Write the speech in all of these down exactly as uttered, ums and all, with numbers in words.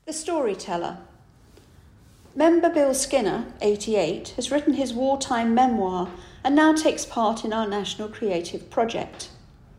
The Storyteller. Member Bill Skinner, eighty-eight, has written his wartime memoir and now takes part in our National Creative Project.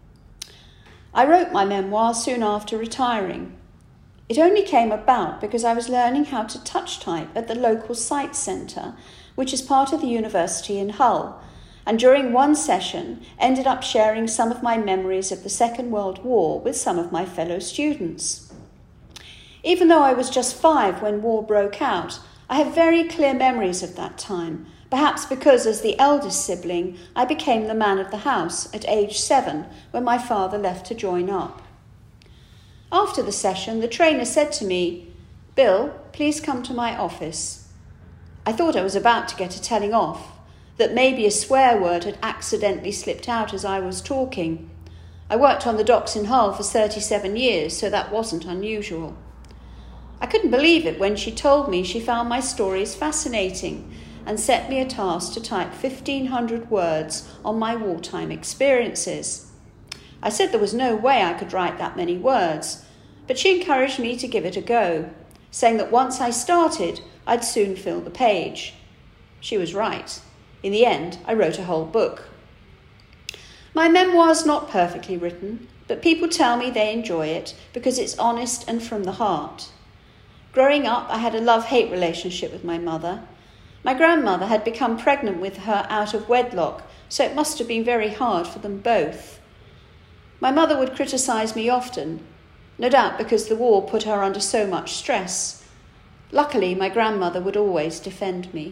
I wrote my memoir soon after retiring. It only came about because I was learning how to touch type at the local site centre, which is part of the university in Hull, and during one session ended up sharing some of my memories of the Second World War with some of my fellow students. Even though I was just five when war broke out, I have very clear memories of that time, perhaps because as the eldest sibling, I became the man of the house at age seven when my father left to join up. After the session, the trainer said to me, "Bill, please come to my office." I thought I was about to get a telling off, that maybe a swear word had accidentally slipped out as I was talking. I worked on the docks in Hull for thirty-seven years, so that wasn't unusual. I couldn't believe it when she told me she found my stories fascinating and set me a task to type fifteen hundred words on my wartime experiences. I said there was no way I could write that many words, but she encouraged me to give it a go, saying that once I started, I'd soon fill the page. She was right. In the end, I wrote a whole book. My memoir's not perfectly written, but people tell me they enjoy it because it's honest and from the heart. Growing up, I had a love-hate relationship with my mother. My grandmother had become pregnant with her out of wedlock, so it must have been very hard for them both. My mother would criticise me often, no doubt because the war put her under so much stress. Luckily, my grandmother would always defend me.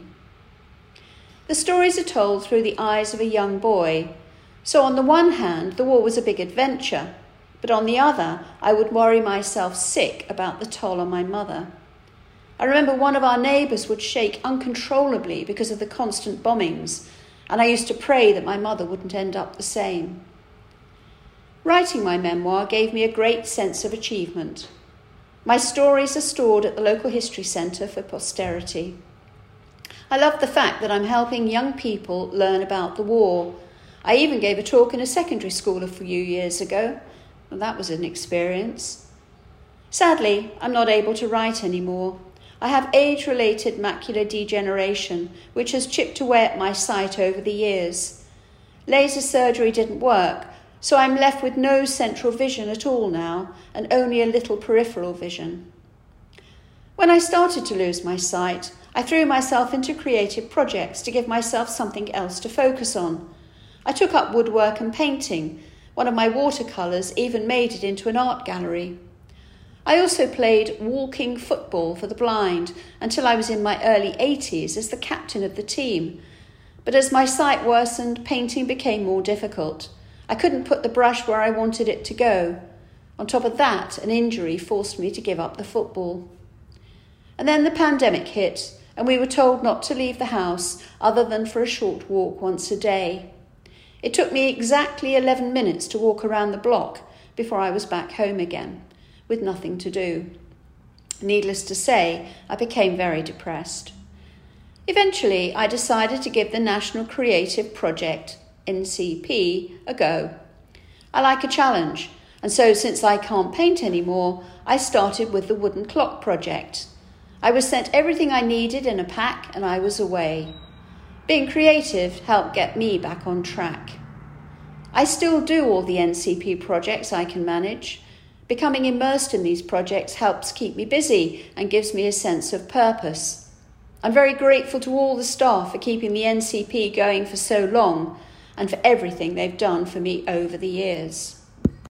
The stories are told through the eyes of a young boy, so on the one hand, the war was a big adventure, but on the other, I would worry myself sick about the toll on my mother. I remember one of our neighbours would shake uncontrollably because of the constant bombings, and I used to pray that my mother wouldn't end up the same. Writing my memoir gave me a great sense of achievement. My stories are stored at the local history centre for posterity. I love the fact that I'm helping young people learn about the war. I even gave a talk in a secondary school a few years ago. Well, that was an experience. Sadly, I'm not able to write anymore. I have age-related macular degeneration, which has chipped away at my sight over the years. Laser surgery didn't work, so I'm left with no central vision at all now, and only a little peripheral vision. When I started to lose my sight, I threw myself into creative projects to give myself something else to focus on. I took up woodwork and painting. One of my watercolours even made it into an art gallery. I also played walking football for the blind until I was in my early eighties as the captain of the team. But as my sight worsened, painting became more difficult. I couldn't put the brush where I wanted it to go. On top of that, an injury forced me to give up the football. And then the pandemic hit, and we were told not to leave the house other than for a short walk once a day. It took me exactly eleven minutes to walk around the block before I was back home again, with nothing to do. Needless to say, I became very depressed. Eventually, I decided to give the National Creative Project, N C P, a go. I like a challenge, and so since I can't paint anymore, I started with the Wooden Clock Project. I was sent everything I needed in a pack and I was away. Being creative helped get me back on track. I still do all the N C P projects I can manage. Becoming immersed in these projects helps keep me busy and gives me a sense of purpose. I'm very grateful to all the staff for keeping the N C P going for so long and for everything they've done for me over the years.